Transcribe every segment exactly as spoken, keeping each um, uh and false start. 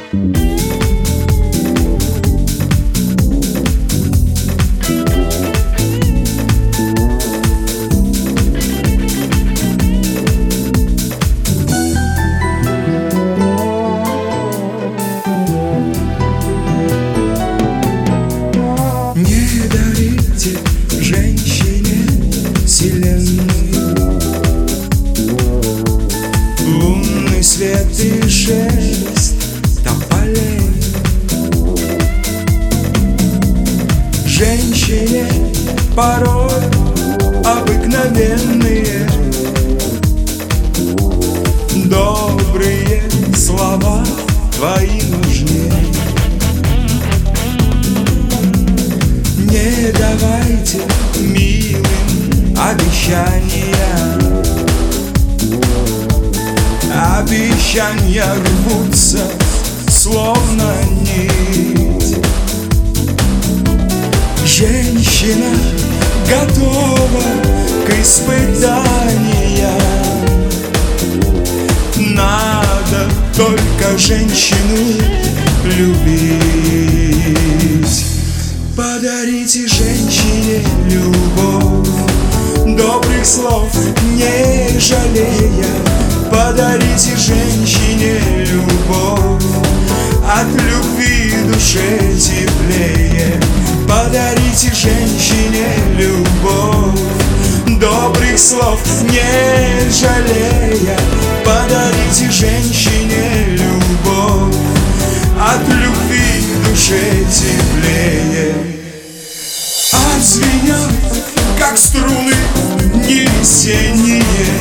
Не дарите женщине вселенную, лунный свет и шелест тополей. Женщине порой обыкновенные добрые слова твои нужнее. Не давайте милым обещания, обещания рвутся, словно нить. Женщина готова к испытаниям, надо только женщину любить. Подарите женщине любовь, добрых слов не жалея. Подарите женщине любовь, от любви душе теплее. Подарите женщине любовь, добрых слов не жалея. Подарите женщине любовь, от любви душе теплее. Отзвенят, как струны не весенние,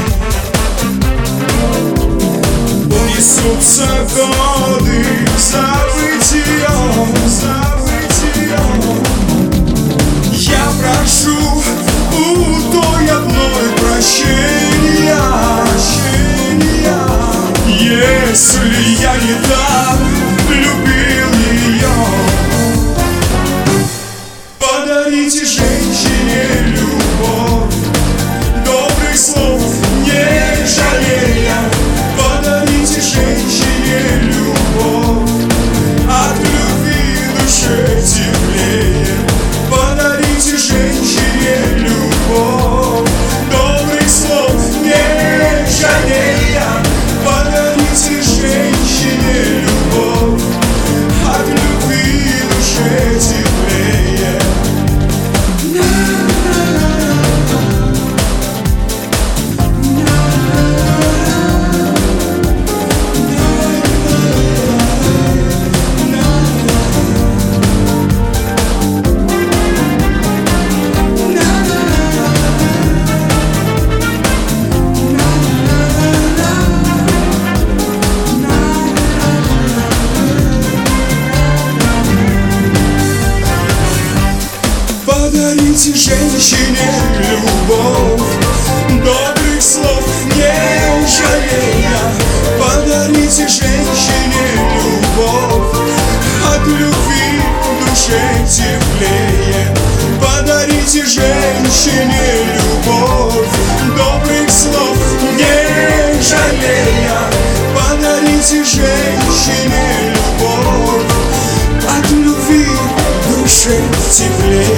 унесутся годы в забытье, забытье. Я прошу у той одной прощения, прощения, если я не так любил ее. Подарите женщине любовь, добрых слов не жалея. Подарите женщине любовь, от любви душе теплее. Подарите женщине любовь, добрых слов не жалея. Подарите женщине любовь, от любви душе теплее. Подарите женщине любовь, добрых слов не жалея. Подарите женщине любовь, от любви душе теплее. Подарите женщине любовь, добрых слов не жалея. Подарите женщине любовь, от любви душе теплее.